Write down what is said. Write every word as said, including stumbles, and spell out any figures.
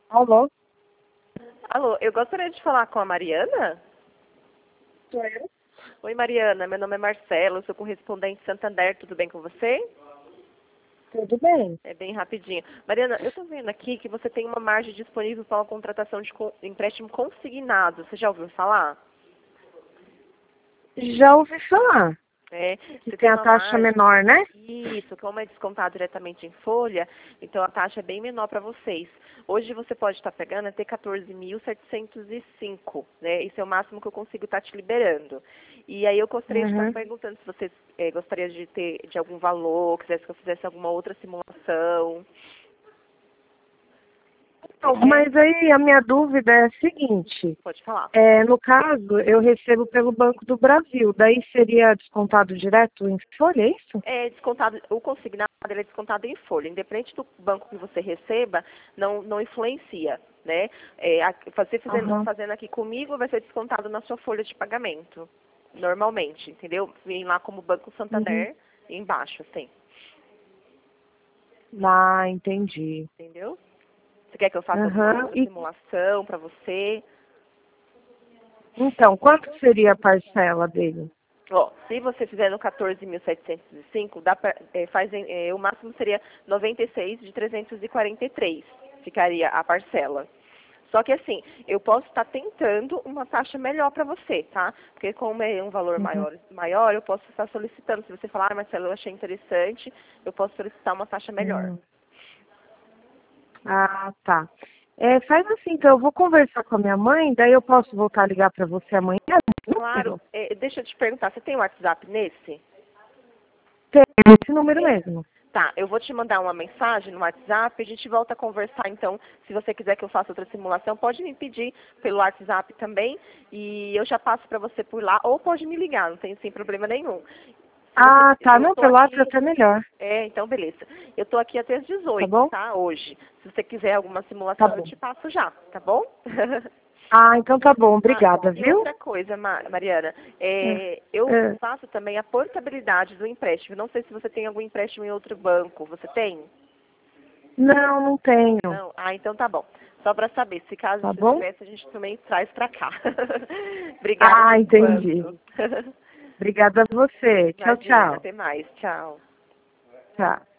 Alô? Alô, eu gostaria de falar com a Mariana? Sou eu? Oi, Mariana, meu nome é Marcelo, eu sou correspondente Santander, tudo bem com você? Tudo bem. É bem rapidinho. Mariana, eu tô vendo aqui que você tem uma margem disponível para uma contratação de co- empréstimo consignado. Você já ouviu falar? Já ouvi falar É, que você tem tem a uma taxa margem. menor, né? Isso, como é descontado diretamente em folha, então a taxa é bem menor para vocês. Hoje você pode estar pegando até quatorze mil setecentos e cinco, né? Isso é o máximo que eu consigo estar te liberando. E aí eu gostaria de estar Uhum. perguntando se você eh, gostaria de ter de algum valor, quisesse que eu fizesse alguma outra simulação. Você Então, quer? mas aí a minha dúvida é a seguinte. Pode falar. É, no caso, eu recebo pelo Banco do Brasil. Daí seria descontado direto em folha, é isso? É descontado, o consignado ele é descontado em folha, independente do banco que você receba, não, não influencia, né? É, a- você fazendo, Aham. fazendo aqui comigo vai ser descontado na sua folha de pagamento, normalmente, entendeu? Vem lá como Banco Uhum. Santander embaixo, assim, Ah, entendi. entendeu? Você quer que eu faça alguma Aham. outra E, simulação para você? então, quanto seria a parcela dele? Ó, se você fizer no quatorze mil setecentos e cinco, dá pra, é, faz, em- é, o máximo seria noventa e seis de trezentos e quarenta e três, ficaria a parcela. Só que assim, eu posso estar tentando uma taxa melhor para você, tá? Porque como é um valor Uhum. maior, maior, eu posso estar solicitando. Se você falar, ah, Marcelo, eu achei interessante, eu posso solicitar uma taxa melhor. Uhum. Ah, tá. É, faz assim, então eu vou conversar com a minha mãe, daí eu posso voltar a ligar para você amanhã? Claro, é, deixa eu te perguntar, você tem o WhatsApp nesse? Tem esse número É. mesmo. Tá, eu vou te mandar uma mensagem no WhatsApp, a gente volta a conversar então. Se você quiser que eu faça outra simulação, pode me pedir pelo WhatsApp também e eu já passo para você por lá, ou pode me ligar, não tem sem problema nenhum. Se você, Ah, tá. eu Não, tô pelo WhatsApp aqui, é até melhor. é, então beleza. Eu tô aqui até as Tá dezoito, bom? tá? Hoje. Se você quiser alguma Tá simulação, eu bom. te passo já, tá bom? Ah, então tá bom. Ah, Obrigada, e viu? outra coisa, Ma- Mariana, É, é, eu é. faço também a portabilidade do empréstimo. Não sei se você tem algum empréstimo em outro banco. Você tem? Não, não tenho. Não? Ah, então tá bom. Só para saber, se caso Tá você bom? tivesse, a gente também traz para cá. Obrigada Ah, por entendi. enquanto. Obrigada a você. Tchau, Imagina, tchau. até mais. Tchau. Tchau.